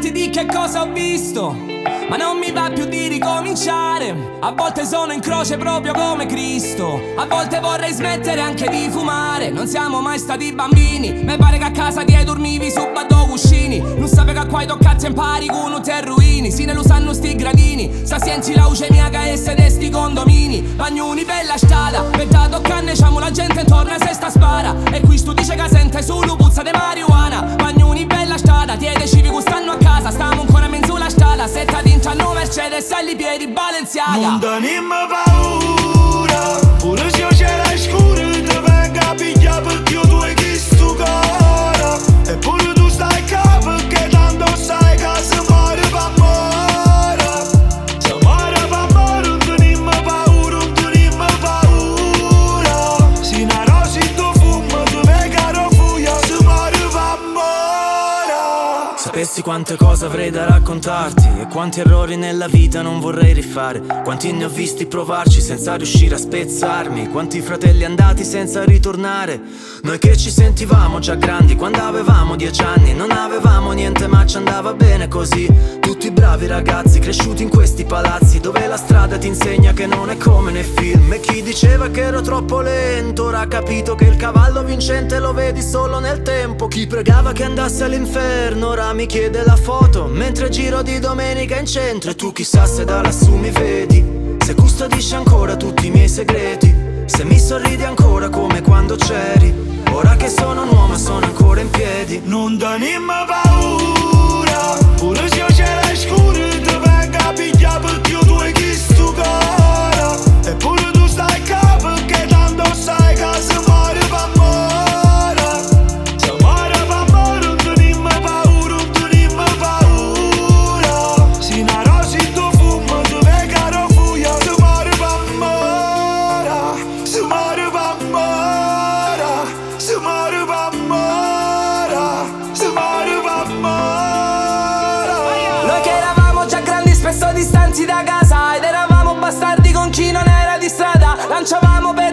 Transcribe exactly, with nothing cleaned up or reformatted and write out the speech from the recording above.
raccontarti di che cosa ho visto, ma non mi va più di ricominciare. A volte sono in croce proprio come Cristo, a volte vorrei smettere anche di fumare. Non siamo mai stati bambini, mi pare che a casa ti dormivi su batto cuscini. Non sape che qua i toccati impari con un terruini. Sì, ne lo sanno sti gradini, sa senti la ucemia che esse de sti condomini. Pagnuni per la strada, per da toccare c'amo la gente intorno a se sta spara. E qui stu dice che sente solo puzza di marijuana. Pagnuni per la strada, tiede civico stanno a casa. Stiamo ancora in sulla strada, setta d'inciano Mercedes e i piedi Balenciaga. Non tenim paura, pure se c'è la scura ti venga a pigliare perché io tu hai chiesto cara. E pure tu stai qua perché tanto sai che se muore pa' amore. Se muore pa' amore non tenim paura, non tenim paura. Se una rosa tu fuma ti venga a fuia, se muore pa' amore. Sapessi quante cose avrei da raccontarti e quanti errori nella vita non vorrei rifare. Quanti ne ho visti provarci senza riuscire a spezzarmi. Quanti fratelli andati senza ritornare. Noi che ci sentivamo già grandi quando avevamo dieci anni. Non avevamo niente ma ci andava bene così. Tutti bravi ragazzi cresciuti in questi palazzi dove la strada ti insegna che non è come nei film. E chi diceva che ero troppo lento ora ha capito che il cavallo vincente lo vedi solo nel tempo. Chi pregava che andasse all'inferno ora mi chiede la foto mentre giro di domenica in centro. E tu chissà se da lassù mi vedi, se custodisci ancora tutti i miei segreti, se mi sorridi ancora come quando c'eri. Ora che sono un uomo sono ancora in piedi. Non tenim paura, pure se c'è la scura ti venga a pigliare perché io tu hai chiesto cara. E pure tu stai qua perché tanto sai che se muore pa' amore. Se muore pa' amore non tenim paura, non tenim paura. Se una rosa tu fuma ti venga a fuia, se muore pa' amore. Se muore pa' amore, se muore pa' amore, se muore pa' amore. Noi che eravamo già grandi spesso distanti da casa ed eravamo bastardi con chi non era di strada. Lanciavamo per